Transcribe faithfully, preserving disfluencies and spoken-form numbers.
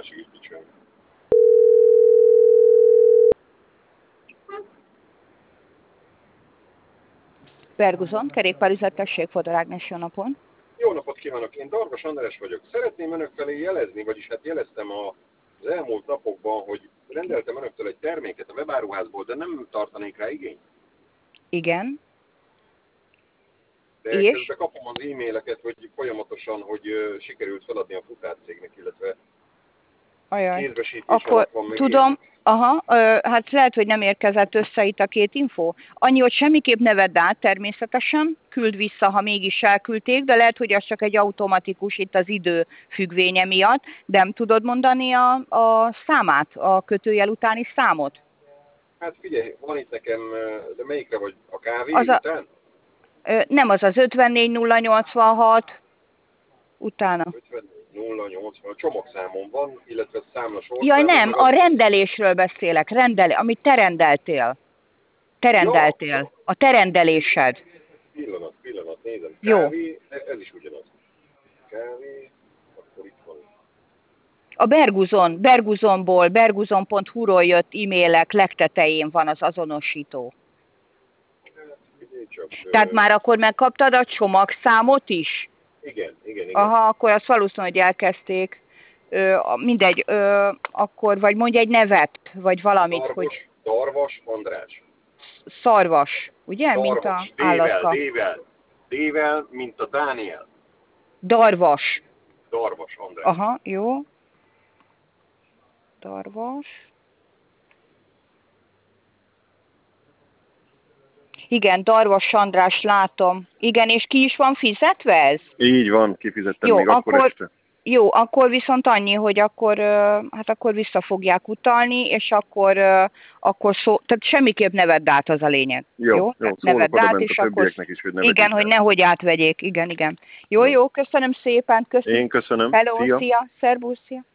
egészséges dicsően. Berguzon, kerékpárüzlet, tessék, Fodor Ágnes, jó napon. Jó napot kívánok, én Darvas András vagyok. Szeretném önök felé jelezni, vagyis hát jeleztem a, az elmúlt napokban, hogy rendeltem önöktől egy terméket a webáruházból, de nem tartanék rá igényt. Igen. De És? közben kapom az e-maileket, hogy folyamatosan, hogy uh, sikerült feladni a futárcégnek, illetve Ajaj. kézbesítés Akkor alatt van meg tudom, ilyen. aha, ö, hát lehet, hogy nem érkezett össze itt a két info. Annyi, hogy semmiképp ne vedd át természetesen, küld vissza, ha mégis elküldték, de lehet, hogy az csak egy automatikus itt az idő függvénye miatt, de nem tudod mondani a, a számát, a kötőjel utáni számot? Hát figyelj, van itt nekem, uh, de melyikre vagy? A kávé Az a, után? ö, nem az az ötvennégy nulla nyolcvanhat utána. ötvennégy nulla nyolcvan, a csomagszámon van, illetve Jaj, számlasorszámon, nem, meg a az... rendelésről beszélek, rendel, amit te rendeltél. Te Ja, rendeltél. A te rendelésed. pillanat, pillanat, nézem. Jó. Kávé, ez is ugyanaz. Kávé, akkor itt van. A Berguzon, Berguzonból, berguzon pont hu-ról jött e-mailek legtetején van az azonosító. Hát, figyelj csak. Tehát Ö, már akkor megkaptad a csomagszámot is? igen, igen, igen. Aha, akkor azt valószínűleg, hogy elkezdték. Ö, mindegy, ö, akkor vagy mondj egy nevet, vagy valamit, Darvas, hogy Darvas András. szarvas, ugye, mint a Darvas, D-vel, állatka. D-vel. D-vel, mint a Dániel. Darvas. Darvas András. Aha, jó. Darvas. Igen, Darvas András, látom. Igen, és ki is van fizetve ez? Így van, kifizettem Jó, még akkor, akkor, este. jó, akkor viszont annyi, hogy akkor, hát akkor vissza fogják utalni, és akkor, akkor szó, tehát semmiképp ne vedd át, az a lényeg. Jó, jó, jó ne szólok vedd oda át, bent a és akkor, többieknek is, hogy ne igen, vegyék hogy át. nehogy átvegyék, igen, igen. Jó, Jó. jó, köszönöm szépen, köszönöm. Én köszönöm. Hello, Szia. szia, szervusz, szia.